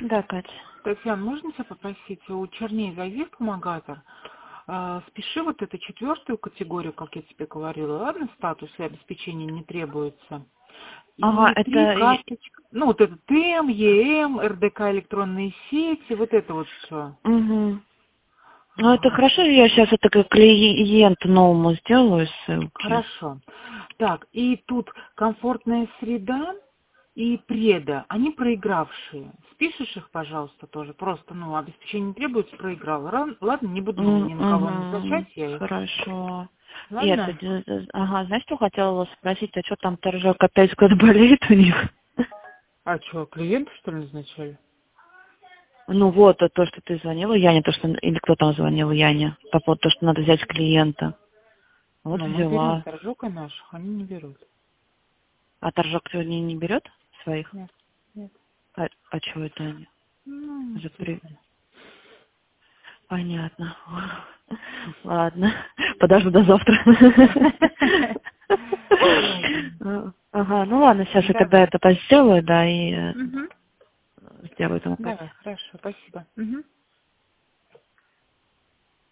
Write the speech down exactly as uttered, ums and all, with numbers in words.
Да, Катя. Татьяна, можно тебя попросить, у Черней зайди в помогатор, э, спиши вот эту четвертую категорию, как я тебе говорила, ладно, статус и обеспечение не требуется. Ага, И три это... и- карточки, ну вот это ТЭМ, ЕМ, РДК электронные сети, вот это вот все. Мгм. Ну, это хорошо, я сейчас это как клиенту новому сделаю ссылки. Хорошо. Так, и тут комфортная среда и преда, они проигравшие. Спишешь их, пожалуйста, тоже. Просто, ну, обеспечение не требуется, проиграл. Ра- Ладно, не буду М, ни на кого назначать мгм. я их. Хорошо. И это, Ладно? д- д- ага, знаешь, что хотела вас спросить, а что там торжок опять куда болеет у них? А что, клиенты, что ли, назначали? Ну вот, а то, что ты звонила Яне, то, что, или кто там звонил Яне, по поводу того, что надо взять клиента. Вот Ну, мы берем взяла. торжок и наших, они не берут. А торжок сегодня не берет своих? Нет, нет. А, а чего это они? Ну, Запре- естественно. Понятно. Ладно. Подожду до завтра. Ладно. Ага, ну ладно, сейчас я тогда Давай. это сделаю, да, и э, Угу. сделаю этому Катя. Давай, хорошо, спасибо. Угу.